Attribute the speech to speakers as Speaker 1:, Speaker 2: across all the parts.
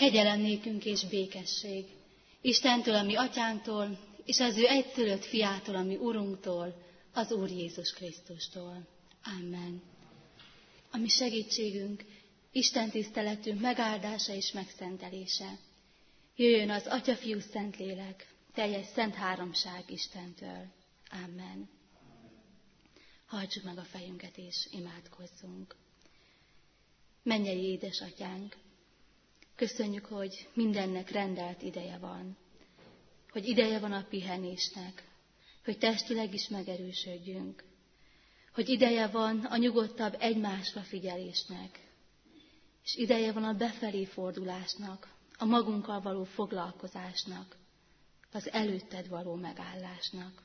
Speaker 1: Kegyelem nékünk és békesség Istentől, a mi atyánktól, és az ő egyszülött fiától, a mi Urunktól, az Úr Jézus Krisztustól. Amen. A mi segítségünk, Isten tiszteletünk megáldása és megszentelése. Jöjjön az Atya, Fiú, Szentlélek, teljes szent háromság Istentől. Amen. Hajtsuk meg a fejünket és imádkozzunk. Mennyei édesatyánk, köszönjük, hogy mindennek rendelt ideje van, hogy ideje van a pihenésnek, hogy testileg is megerősödjünk, hogy ideje van a nyugodtabb egymásra figyelésnek, és ideje van a befelé fordulásnak, a magunkkal való foglalkozásnak, az előtted való megállásnak.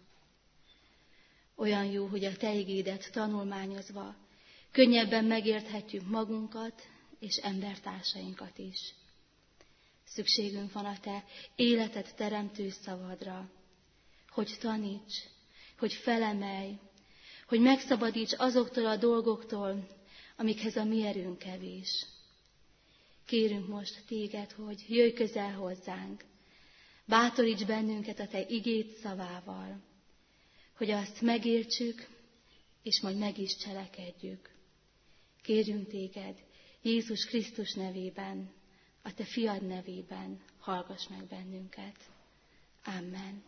Speaker 1: Olyan jó, hogy a te igédet tanulmányozva könnyebben megérthetjük magunkat és embertársainkat is. Szükségünk van a te életet teremtő szavadra, hogy taníts, hogy felemelj, hogy megszabadíts azoktól a dolgoktól, amikhez a mi erőnk kevés. Kérünk most téged, hogy jöjj közel hozzánk, bátoríts bennünket a te igéd szavával, hogy azt megértsük, és majd meg is cselekedjük. Kérünk téged, Jézus Krisztus nevében, a te fiad nevében, hallgass meg bennünket. Amen.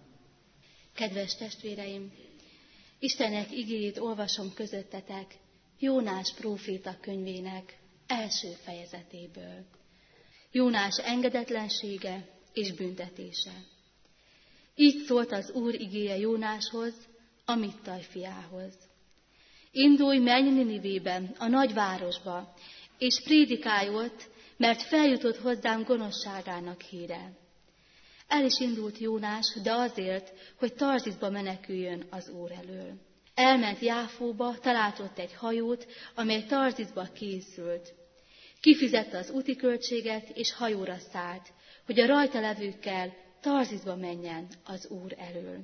Speaker 1: Kedves testvéreim, Istennek igéjét olvasom közöttetek Jónás próféta könyvének első fejezetéből. Jónás engedetlensége és büntetése. Így szólt az Úr igéje Jónáshoz, Amittai fiához. Indulj, menj Ninivébe, a nagyvárosba, és prédikálj ott, mert feljutott hozzám gonoszságának híre. El is indult Jónás, de azért, hogy Tarziszba meneküljön az Úr elől. Elment Jáfóba, talált ott egy hajót, amely Tarziszba készült. Kifizette az úti költséget, és hajóra szállt, hogy a rajta levőkkel Tarziszba menjen az Úr elől.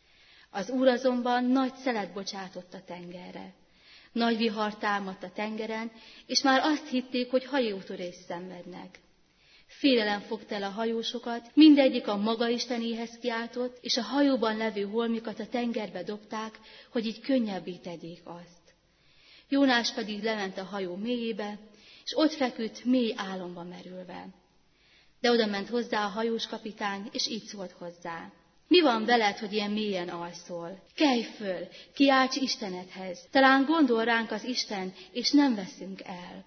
Speaker 1: Az Úr azonban nagy szelet bocsátott a tengerre. Nagy vihar támadt a tengeren, és már azt hitték, hogy hajótörést szenvednek. Félelem fogta el a hajósokat, mindegyik a maga istenéhez kiáltott, és a hajóban levő holmikat a tengerbe dobták, hogy így könnyebbé tegyék azt. Jónás pedig lement a hajó mélyébe, és ott feküdt mély álomba merülve. De oda ment hozzá a hajós kapitány, és így szólt hozzá. Mi van veled, hogy ilyen mélyen alszol? Kelj föl, kiálts Istenedhez, talán gondol ránk az Isten, és nem veszünk el.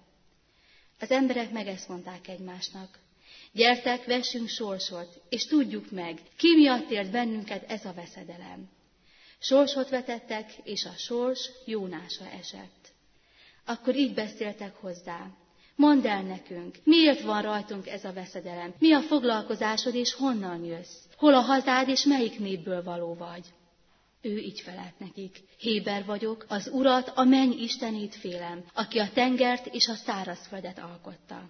Speaker 1: Az emberek meg ezt mondták egymásnak. Gyertek, vessünk sorsot, és tudjuk meg, ki miatt ért bennünket ez a veszedelem. Sorsot vetettek, és a sors Jónásra esett. Akkor így beszéltek hozzá. Mondd el nekünk, miért van rajtunk ez a veszedelem? Mi a foglalkozásod, és honnan jössz? Hol a hazád, és melyik népből való vagy? Ő így felelt nekik. Héber vagyok, az Urat, a menny Istenét félem, aki a tengert és a szárazföldet alkotta.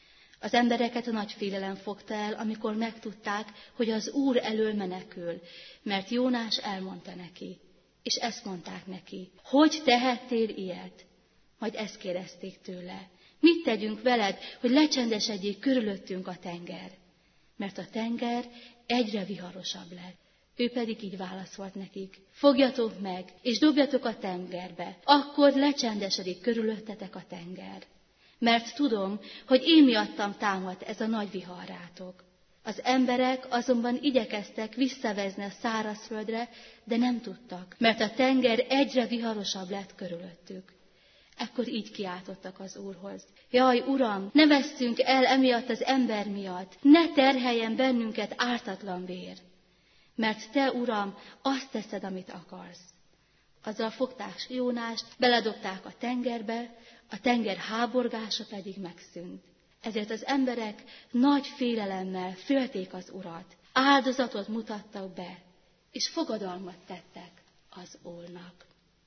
Speaker 1: Az embereket a nagy félelem fogta el, amikor megtudták, hogy az Úr elől menekül, mert Jónás elmondta neki. És ezt mondták neki, hogy tehettél ilyet? Majd ezt kérdezték tőle. Mit tegyünk veled, hogy lecsendesedjék körülöttünk a tenger? Mert a tenger egyre viharosabb lett. Ő pedig így válaszolt nekik. Fogjatok meg, és dobjatok a tengerbe, akkor lecsendesedik körülöttetek a tenger. Mert tudom, hogy én miattam támadt ez a nagy vihar rátok. Az emberek azonban igyekeztek visszavezni a szárazföldre, de nem tudtak, mert a tenger egyre viharosabb lett körülöttük. Ekkor így kiáltottak az Úrhoz. Jaj, Uram, ne vesszünk el emiatt az ember miatt, ne terheljen bennünket ártatlan vér. Mert te, Uram, azt teszed, amit akarsz. Azzal fogták Jónást, beledobták a tengerbe, a tenger háborgása pedig megszűnt. Ezért az emberek nagy félelemmel félték az Urat, áldozatot mutattak be, és fogadalmat tettek az Úrnak.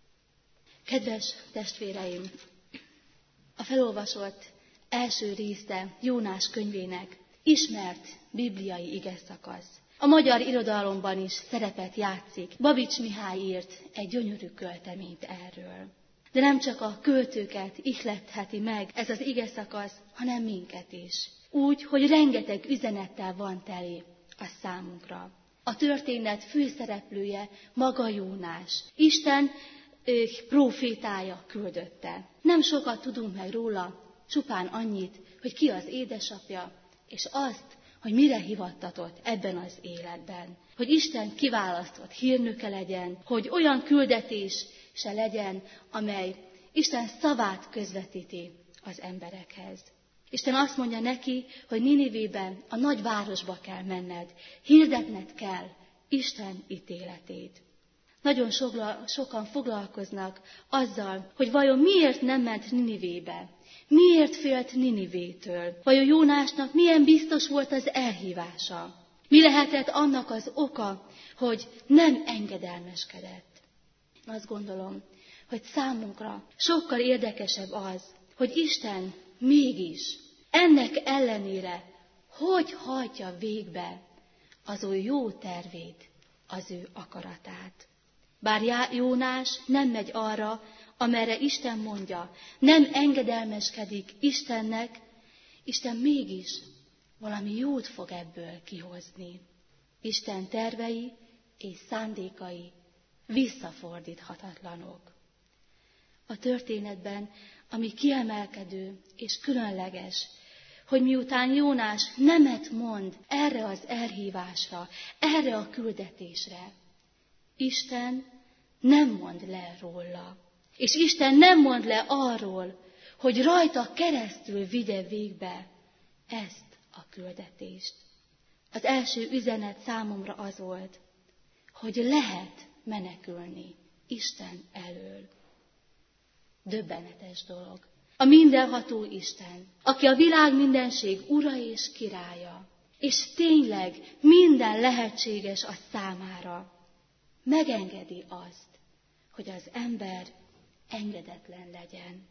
Speaker 1: Kedves testvéreim, a felolvasott első része Jónás könyvének ismert bibliai igeszakasz. A magyar irodalomban is szerepet játszik. Babics Mihály írt egy gyönyörű költeményt erről. De nem csak a költőket ihletheti meg ez az igeszakasz, hanem minket is. úgy, hogy rengeteg üzenettel van teli a számunkra. A történet főszereplője maga Jónás. Isten prófétája küldötte. Nem sokat tudunk meg róla, csupán annyit, hogy ki az édesapja, és azt, hogy mire hivattatott ebben az életben. Hogy Isten kiválasztott hírnöke legyen, hogy olyan küldetése legyen, amely Isten szavát közvetíti az emberekhez. Isten azt mondja neki, hogy Ninivében, a nagy városba kell menned, hirdetned kell Isten ítéletét. Nagyon sokan foglalkoznak azzal, hogy vajon miért nem ment Ninivébe, miért félt Ninivétől, vajon Jónásnak milyen biztos volt az elhívása, mi lehetett annak az oka, hogy nem engedelmeskedett. Azt gondolom, hogy számunkra sokkal érdekesebb az, hogy Isten mégis ennek ellenére hogy hajtja végbe az ő jó tervét, az ő akaratát. Bár Jónás nem megy arra, amerre Isten mondja, nem engedelmeskedik Istennek, Isten mégis valami jót fog ebből kihozni. Isten tervei és szándékai visszafordíthatatlanok. A történetben, ami kiemelkedő és különleges, hogy miután Jónás nemet mond erre az elhívásra, erre a küldetésre, Isten nem mond le róla. És Isten nem mond le arról, hogy rajta keresztül vigye végbe ezt a küldetést. Az első üzenet számomra az volt, hogy lehet menekülni Isten elől. Döbbenetes dolog. A mindenható Isten, aki a világ mindenség ura és királya, és tényleg minden lehetséges a számára, megengedi azt, hogy az ember engedetlen legyen.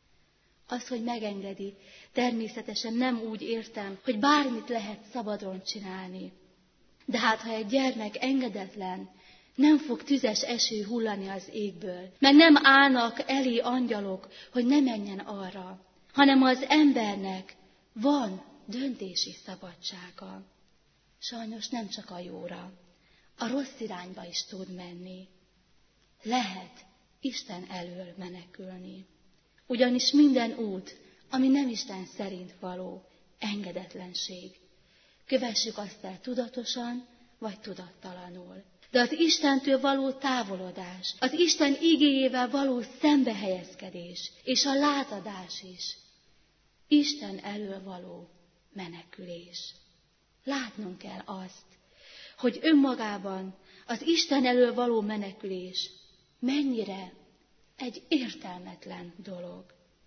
Speaker 1: Az, hogy megengedi, természetesen nem úgy értem, hogy bármit lehet szabadon csinálni. De hát, ha egy gyermek engedetlen, nem fog tüzes eső hullani az égből, meg nem állnak elé angyalok, hogy ne menjen arra, hanem az embernek van döntési szabadsága. Sajnos nem csak a jóra, a rossz irányba is tud menni. Lehet Isten elől menekülni. Ugyanis minden út, ami nem Isten szerint való, engedetlenség. Kövessük azt el tudatosan, vagy tudattalanul. De az Istentől való távolodás, az Isten igéjével való szembehelyezkedés, és a látadás is Isten elől való menekülés. Látnunk kell azt, hogy önmagában az Isten elől való menekülés mennyire egy értelmetlen dolog.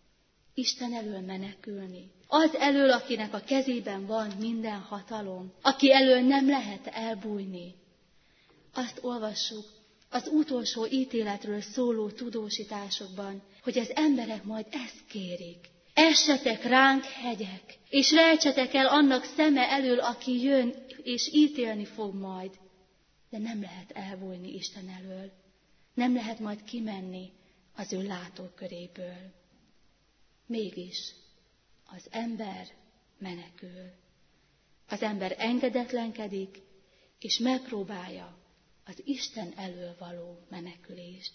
Speaker 1: Isten elől menekülni. Az elől, akinek a kezében van minden hatalom, aki elől nem lehet elbújni. Azt olvassuk az utolsó ítéletről szóló tudósításokban, hogy az emberek majd ezt kérik. Essetek ránk hegyek, és rejtsetek el annak szeme elől, aki jön és ítélni fog majd. De nem lehet elbújni Isten elől. Nem lehet majd kimenni az ő látóköréből. Mégis az ember menekül. Az ember engedetlenkedik, és megpróbálja az Isten elől való menekülést.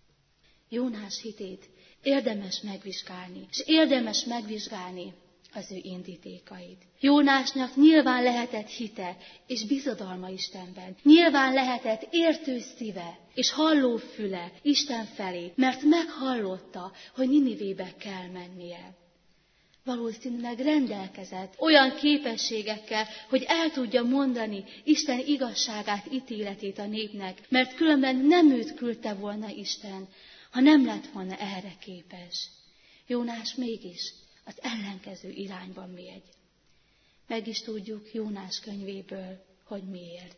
Speaker 1: Jónás hitét érdemes megvizsgálni, és érdemes megvizsgálni az ő indítékait. Jónásnak nyilván lehetett hite és bizodalma Istenben. Nyilván lehetett értő szíve és halló füle Isten felé, mert meghallotta, hogy Ninivébe kell mennie. Valószínűleg rendelkezett olyan képességekkel, hogy el tudja mondani Isten igazságát, ítéletét a népnek, mert különben nem őt küldte volna Isten, ha nem lett volna erre képes. Jónás mégis az ellenkező irányban megy. Meg is tudjuk Jónás könyvéből, hogy miért.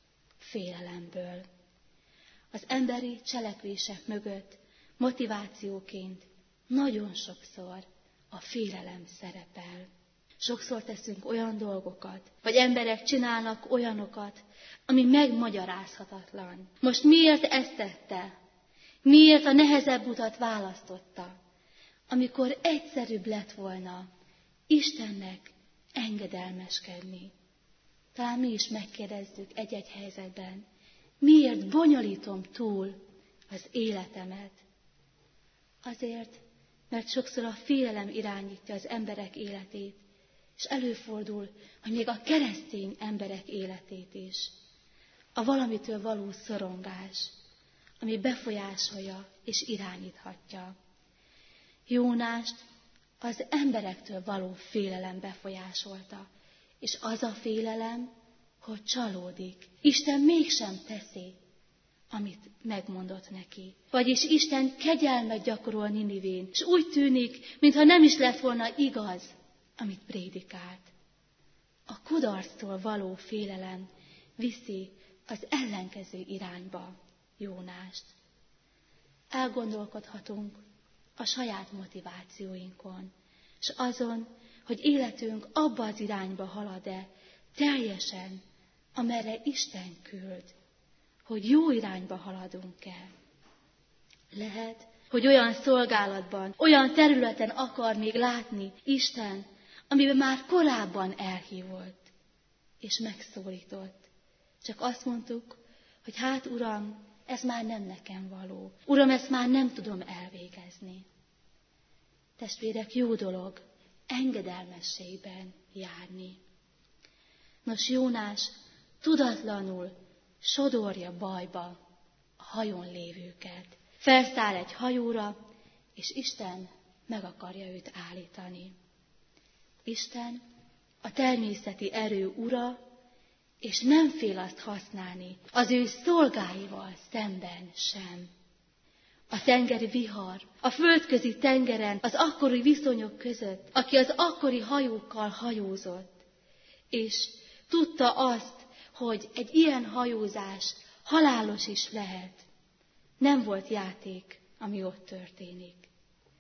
Speaker 1: Félelemből. Az emberi cselekvések mögött motivációként nagyon sokszor a félelem szerepel. Sokszor teszünk olyan dolgokat, vagy emberek csinálnak olyanokat, ami megmagyarázhatatlan. Most miért ezt tette? Miért a nehezebb utat választotta? Amikor egyszerűbb lett volna Istennek engedelmeskedni. Talán mi is megkérdezzük egy-egy helyzetben, miért bonyolítom túl az életemet? Azért, mert sokszor a félelem irányítja az emberek életét, és előfordul, hogy még a keresztény emberek életét is. A valamitől való szorongás, ami befolyásolja és irányíthatja. Jónást az emberektől való félelem befolyásolta, és az a félelem, hogy csalódik. Isten mégsem teszi, amit megmondott neki. Vagyis Isten kegyelmet gyakorol Ninivén, és úgy tűnik, mintha nem is lett volna igaz, amit prédikált. A kudarctól való félelem viszi az ellenkező irányba Jónást. Elgondolkodhatunk a saját motivációinkon, és azon, hogy életünk abba az irányba halad-e teljesen, amerre Isten küld, hogy jó irányba haladunk-e. Lehet, hogy olyan szolgálatban, olyan területen akar még látni Isten, amiben már korábban elhívott és megszólított. Csak azt mondtuk, hogy hát Uram, ez már nem nekem való. Uram, ezt már nem tudom elvégezni. Testvérek, jó dolog engedelmességben járni. Nos, Jónás tudatlanul sodorja bajba a hajón lévőket. Felszáll egy hajóra, és Isten meg akarja őt állítani. Isten a természeti erő ura, és nem fél azt használni az ő szolgáival szemben sem. A tengeri vihar, a földközi tengeren, az akkori viszonyok között, aki az akkori hajókkal hajózott, és tudta azt, hogy egy ilyen hajózás halálos is lehet. Nem volt játék, ami ott történik.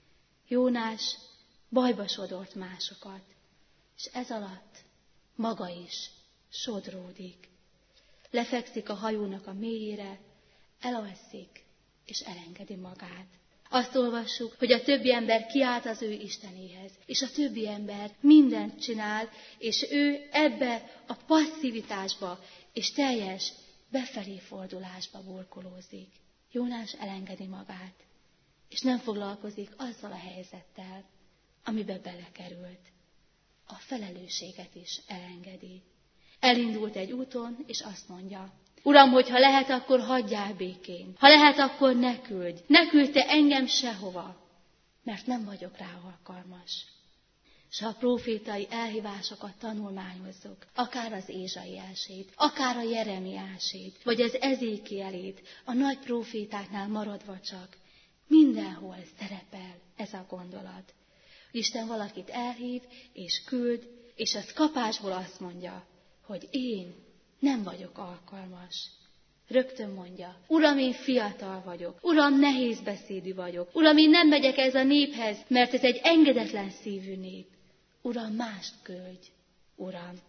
Speaker 1: Jónás bajba sodort másokat, és ez alatt maga is sodródik. Lefekszik a hajónak a mélyére, elalszik, és elengedi magát. Azt olvassuk, hogy a többi ember kiállt az ő Istenéhez, és a többi ember mindent csinál, és ő ebbe a passzivitásba és teljes befelé fordulásba burkolózik. Jónás elengedi magát, és nem foglalkozik azzal a helyzettel, amibe belekerült. A felelősséget is elengedi. Elindult egy úton, és azt mondja, Uram, hogyha lehet, akkor hagyjál békén. Ha lehet, akkor ne küldj. Ne küldj te engem sehova, mert nem vagyok rá alkalmas. És ha a prófétai elhívásokat tanulmányozzuk, akár az Ézsaiásét, akár a Jeremiásét, vagy az Ezékielét, a nagy prófétáknál maradva csak, mindenhol szerepel ez a gondolat. Isten valakit elhív és küld, és az kapásból azt mondja, hogy én nem vagyok alkalmas. Rögtön mondja, Uram, én fiatal vagyok, Uram, nehézbeszédű vagyok, Uram, én nem megyek ez a néphez, mert ez egy engedetlen szívű nép. Uram, mást küldj, Uram.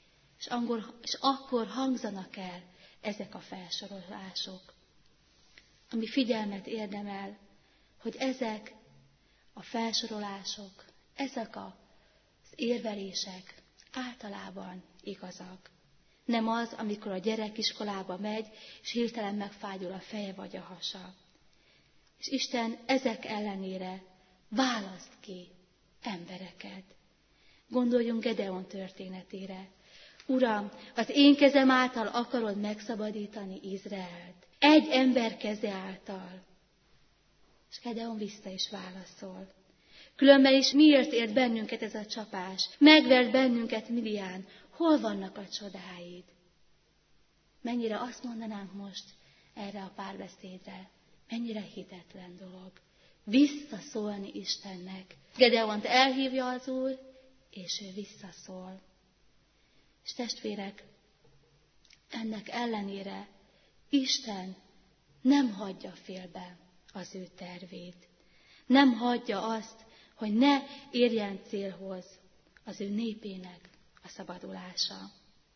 Speaker 1: És akkor hangzanak el ezek a felsorolások. Ami figyelmet érdemel, hogy ezek a felsorolások, ezek az érvelések általában igazak. Nem az, amikor a gyerek iskolába megy, és hirtelen megfájdul a feje vagy a hasa. És Isten ezek ellenére választ ki embereket. Gondoljunk Gedeon történetére. Uram, az én kezem által akarod megszabadítani Izraelt. Egy ember keze által. És Gedeon vissza is válaszol. Különben is miért ért bennünket ez a csapás? Megvert bennünket Midian. Hol vannak a csodáid? Mennyire azt mondanánk most erre a párbeszédre? Mennyire hitetlen dolog. Visszaszólni Istennek. Gedeont elhívja az Úr, és ő visszaszól. És testvérek, ennek ellenére Isten nem hagyja félbe az ő tervét. Nem hagyja azt, hogy ne érjen célhoz az ő népének a szabadulása.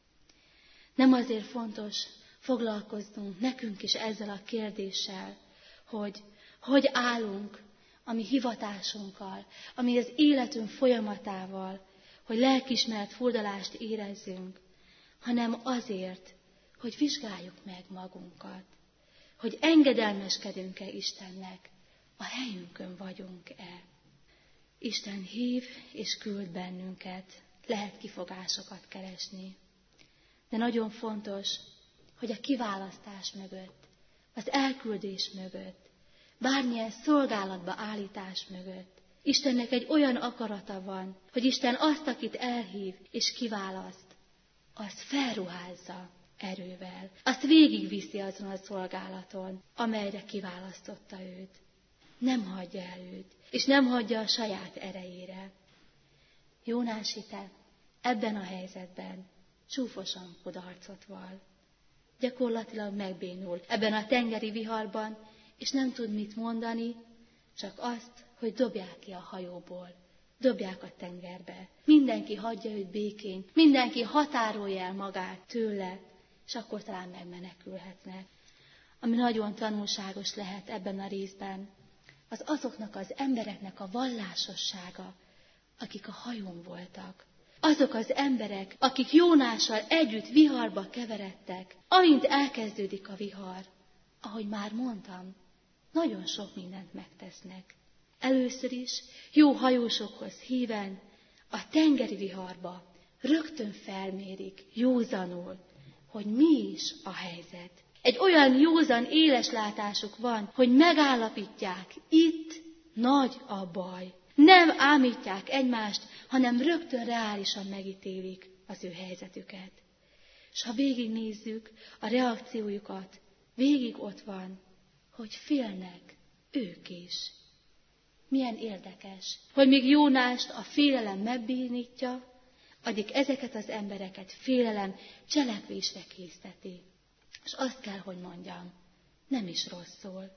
Speaker 1: Nem azért fontos foglalkoznunk nekünk is ezzel a kérdéssel, hogy állunk a mi hivatásunkkal, ami az életünk folyamatával, hogy lelkiismeret furdalást érezzünk, hanem azért, hogy vizsgáljuk meg magunkat, hogy engedelmeskedünk-e Istennek, a helyünkön vagyunk-e. Isten hív és küld bennünket, lehet kifogásokat keresni. De nagyon fontos, hogy a kiválasztás mögött, az elküldés mögött, bármilyen szolgálatba állítás mögött, Istennek egy olyan akarata van, hogy Isten azt, akit elhív és kiválaszt, azt felruházza erővel. Azt végigviszi azon a szolgálaton, amelyre kiválasztotta őt. Nem hagyja el őt, és nem hagyja a saját erejére. Jónás hite ebben a helyzetben csúfosan kudarcot vall. Gyakorlatilag megbénul ebben a tengeri viharban, és nem tud mit mondani, csak azt, hogy dobják ki a hajóból, dobják a tengerbe. Mindenki hagyja őt békén, mindenki határolja el magát tőle, és akkor talán megmenekülhetnek. Ami nagyon tanulságos lehet ebben a részben, az azoknak az embereknek a vallásossága, akik a hajón voltak. Azok az emberek, akik Jónással együtt viharba keveredtek, amint elkezdődik a vihar, ahogy már mondtam, nagyon sok mindent megtesznek. Először is jó hajósokhoz híven a tengeri viharba rögtön felmérik józanul, hogy mi is a helyzet. Egy olyan józan éles látásuk van, hogy megállapítják, itt nagy a baj. Nem ámítják egymást, hanem rögtön reálisan megítélik az ő helyzetüket. És ha végignézzük a reakciójukat, végig ott van, hogy félnek ők is. Milyen érdekes, hogy még Jónást a félelem megbénítja, addig ezeket az embereket félelem cselekvésre készteti. És azt kell, hogy mondjam, nem is rosszul.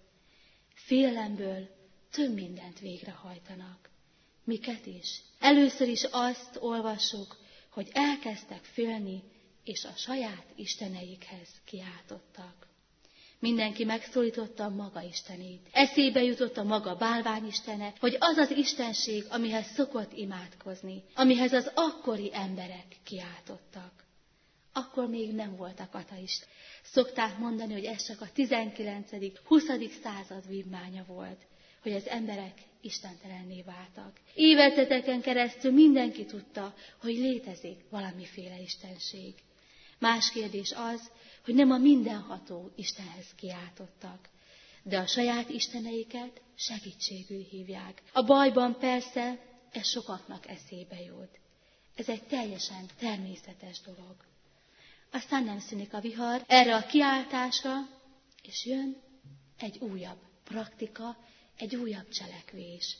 Speaker 1: Félelemből több mindent végrehajtanak. Miket is? Először is azt olvassuk, hogy elkezdtek félni, és a saját isteneikhez kiáltottak. Mindenki megszólította a maga istenét. Eszébe jutott a maga bálványistene, hogy az az istenség, amihez szokott imádkozni, amihez az akkori emberek kiáltottak. Akkor még nem voltak ateisták. Szokták mondani, hogy ez csak a 19.-20. század vívmánya volt, hogy az emberek istentelenné váltak. Évezredeken keresztül mindenki tudta, hogy létezik valamiféle istenség. Más kérdés az, hogy nem a mindenható Istenhez kiáltottak, de a saját isteneiket segítségül hívják. A bajban persze ez sokaknak eszébe jut. Ez egy teljesen természetes dolog. Aztán nem szűnik a vihar erre a kiáltásra, és jön egy újabb praktika, egy újabb cselekvés.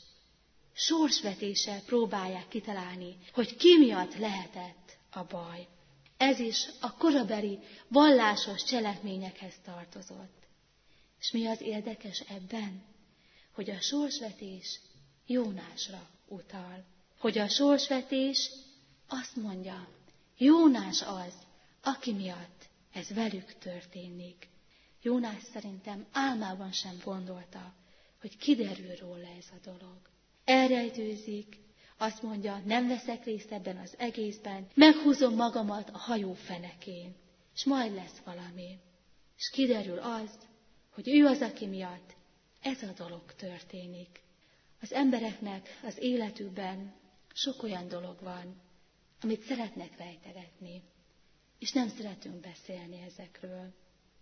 Speaker 1: Sorsvetéssel próbálják kitalálni, hogy ki miatt lehetett a baj. Ez is a korabeli vallásos cselekményekhez tartozott. És mi az érdekes ebben? Hogy a sorsvetés Jónásra utal. Hogy a sorsvetés azt mondja, Jónás az, aki miatt ez velük történik. Jónás szerintem álmában sem gondolta, hogy kiderül róla ez a dolog. Elrejtőzik, azt mondja, nem veszek részt ebben az egészben, meghúzom magamat a hajó fenekén, és majd lesz valami. És kiderül az, hogy ő az, aki miatt ez a dolog történik. Az embereknek az életükben sok olyan dolog van, amit szeretnek rejtegetni, és nem szeretünk beszélni ezekről.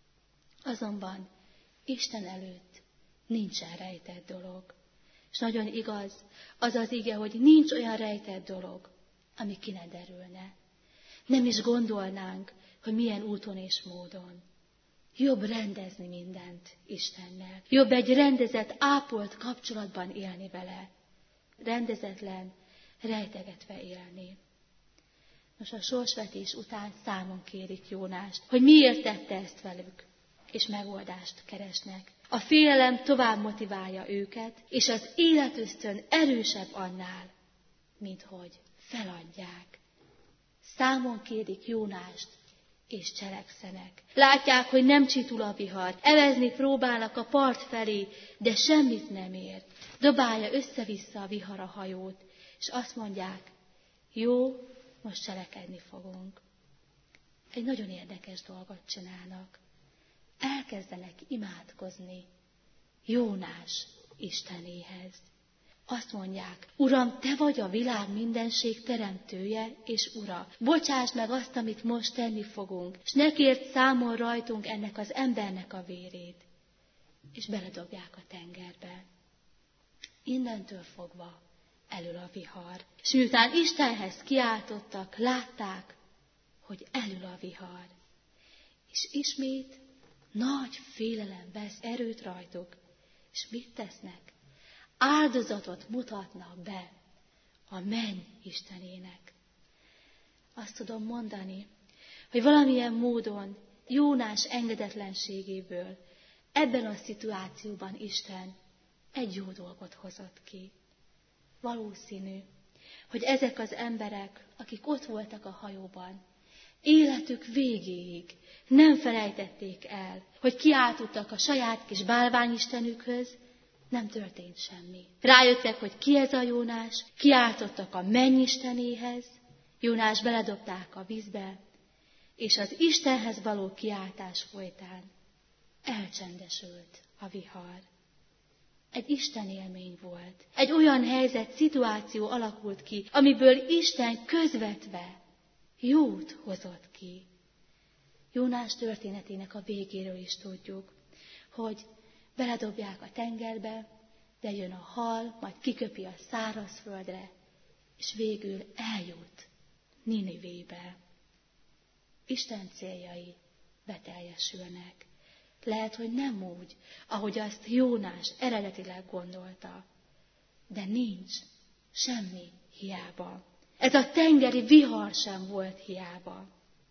Speaker 1: Azonban Isten előtt nincsen rejtett dolog. És nagyon igaz, az az ige, hogy nincs olyan rejtett dolog, ami ki ne derülne. Nem is gondolnánk, hogy milyen úton és módon. Jobb rendezni mindent Istennel. Jobb egy rendezett, ápolt kapcsolatban élni vele. Rendezetlen, rejtegetve élni. Most a sorsvetés után számon kérik Jónást, hogy miért tette ezt velük, és megoldást keresnek. A félelem tovább motiválja őket, és az életösztön erősebb annál, mint hogy feladják. Számon kérik Jónást, és cselekszenek. Látják, hogy nem csitul a vihar, evezni próbálnak a part felé, de semmit nem ér. Dobálja össze-vissza a vihar a hajót, és azt mondják, Jó, most cselekedni fogunk. Egy nagyon érdekes dolgot csinálnak. Elkezdenek imádkozni Jónás Istenéhez. Azt mondják, Uram, te vagy a világ mindenség teremtője és ura. Bocsáss meg azt, amit most tenni fogunk, és ne kérd számon rajtunk ennek az embernek a vérét. És beledobják a tengerbe. Innentől fogva elől a vihar. És miután Istenhez kiáltottak, látták, hogy elől a vihar. És ismét nagy félelem vesz erőt rajtuk. És mit tesznek? Áldozatot mutatnak be a menny Istenének. Azt tudom mondani, hogy valamilyen módon Jónás engedetlenségéből ebben a szituációban Isten egy jó dolgot hozott ki. Valószínű, hogy ezek az emberek, akik ott voltak a hajóban, életük végéig nem felejtették el, hogy kiáltottak a saját kis bálványistenükhöz, nem történt semmi. Rájöttek, hogy ki ez a Jónás, kiáltottak a mennyistenéhez, Jónás beledobták a vízbe, és az Istenhez való kiáltás folytán elcsendesült a vihar. Egy Isten élmény volt. Egy olyan helyzet, szituáció alakult ki, amiből Isten közvetve jót hozott ki. Jónás történetének a végéről is tudjuk, hogy beledobják a tengerbe, de jön a hal, majd kiköpi a szárazföldre, és végül eljut Ninivébe. Isten céljai beteljesülnek. Lehet, hogy nem úgy, ahogy azt Jónás eredetileg gondolta, de nincs semmi hiába. Ez a tengeri vihar sem volt hiába.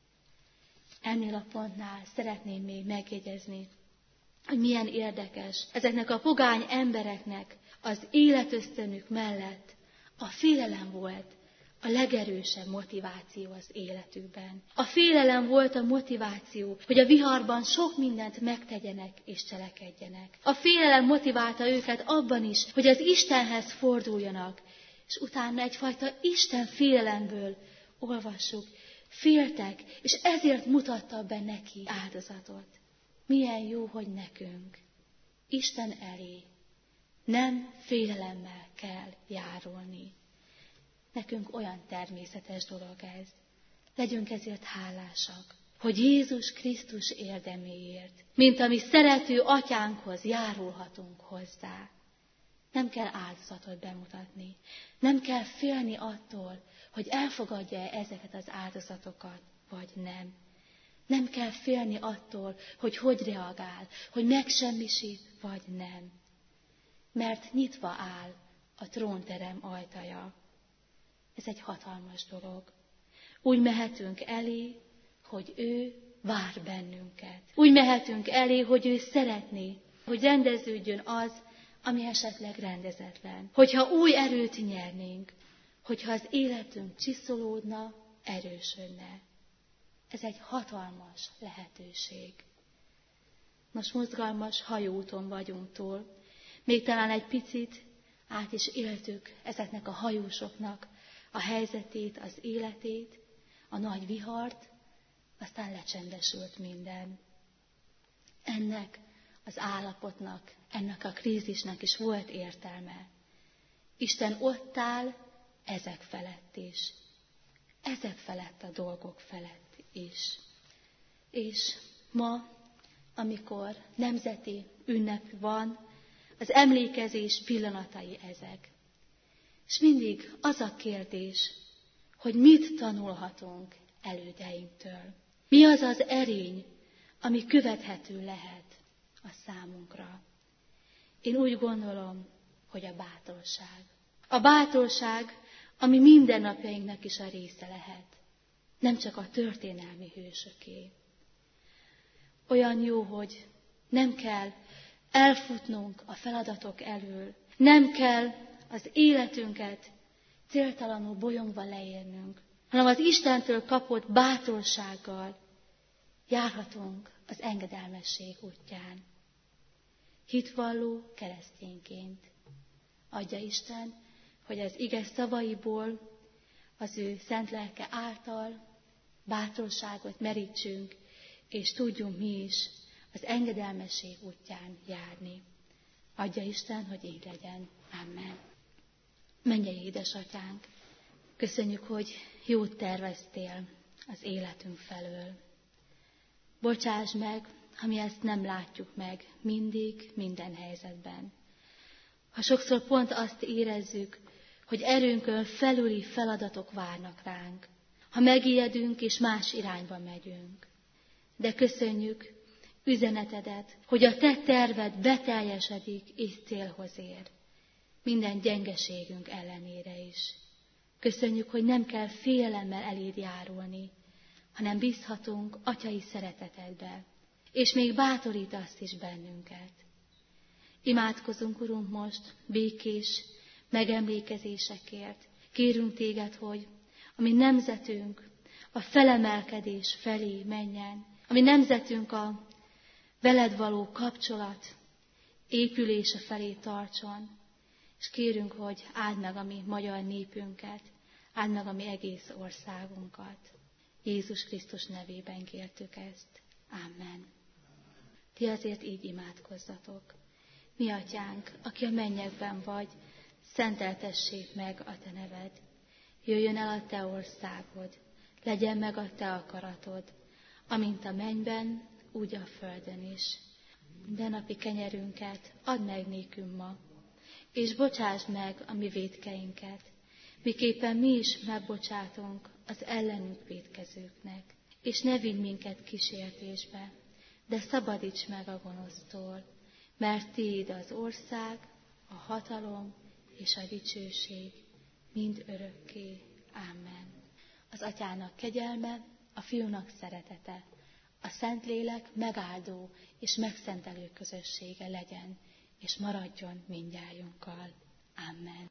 Speaker 1: Ennél a pontnál szeretném még megjegyezni, hogy milyen érdekes ezeknek a pogány embereknek az életösztönük mellett a félelem volt a legerősebb motiváció az életükben. A félelem volt a motiváció, hogy a viharban sok mindent megtegyenek és cselekedjenek. A félelem motiválta őket abban is, hogy az Istenhez forduljanak, és utána egyfajta Isten félelemből olvassuk, féltek, és ezért mutatta be neki áldozatot. Milyen jó, hogy nekünk Isten elé nem félelemmel kell járulni. Nekünk olyan természetes dolog ez. Legyünk ezért hálásak, hogy Jézus Krisztus érdeméért, mint ami szerető atyánkhoz járulhatunk hozzá. Nem kell áldozatot bemutatni. Nem kell félni attól, hogy elfogadja-e ezeket az áldozatokat, vagy nem. Nem kell félni attól, hogy reagál, hogy megsemmisít, vagy nem. Mert nyitva áll a trónterem ajtaja. Ez egy hatalmas dolog. Úgy mehetünk elé, hogy ő vár bennünket. Úgy mehetünk elé, hogy ő szeretné, hogy rendeződjön az, ami esetleg rendezetlen. Hogyha új erőt nyernénk, hogyha az életünk csiszolódna, erősödne. Ez egy hatalmas lehetőség. Most mozgalmas hajóúton vagyunk túl. Még talán egy picit át is éltük ezeknek a hajósoknak a helyzetét, az életét, a nagy vihart, aztán lecsendesült minden. Ennek az állapotnak, ennek a krízisnek is volt értelme. Isten ott áll ezek felett is. Ezek felett a dolgok felett is. És ma, amikor nemzeti ünnep van, az emlékezés pillanatai ezek. És mindig az a kérdés, hogy mit tanulhatunk elődeinktől. Mi az az erény, ami követhető lehet a számunkra. Én úgy gondolom, hogy a bátorság. A bátorság, ami mindennapjainknak is a része lehet. Nem csak a történelmi hősöké. Olyan jó, hogy nem kell elfutnunk a feladatok elől. Nem kell az életünket céltalanul bolyongva leérnünk, hanem az Istentől kapott bátorsággal járhatunk az engedelmesség útján. Hitvalló keresztényként adja Isten, hogy az ige szavaiból az ő szent lelke által bátorságot merítsünk, és tudjunk mi is az engedelmesség útján járni. Adja Isten, hogy így legyen. Amen. Mennyei édesatyánk, köszönjük, hogy jót terveztél az életünk felől. Bocsáss meg, ha mi ezt nem látjuk meg mindig, minden helyzetben. Ha sokszor pont azt érezzük, hogy erőnkön felüli feladatok várnak ránk, ha megijedünk és más irányba megyünk. De köszönjük üzenetedet, hogy a te terved beteljesedik és célhoz ér, minden gyengeségünk ellenére is. Köszönjük, hogy nem kell félelemmel eléd járulni, hanem bízhatunk atyai szeretetedbe, és még bátorítasz is bennünket. Imádkozunk, Urunk, most békés megemlékezésekért. Kérünk téged, hogy a mi nemzetünk a felemelkedés felé menjen, a mi nemzetünk a veled való kapcsolat épülése felé tartson, és kérünk, hogy áld meg a mi magyar népünket, áld meg a mi egész országunkat. Jézus Krisztus nevében kértük ezt. Amen. Ti azért így imádkozzatok. Mi atyánk, aki a mennyekben vagy, szenteltessék meg a te neved. Jöjjön el a te országod, legyen meg a te akaratod, amint a mennyben, úgy a földön is. Mindennapi kenyerünket add meg nékünk ma, és bocsásd meg a mi vétkeinket, miképpen mi is megbocsátunk az ellenünk vétkezőknek. És ne vigy minket kísértésbe, de szabadíts meg a gonosztól, mert tiéd az ország, a hatalom és a dicsőség mind örökké. Amen. Az Atyának kegyelme, a Fiúnak szeretete, a Szentlélek megáldó és megszentelő közössége legyen, és maradjon mindnyájunkkal. Amen.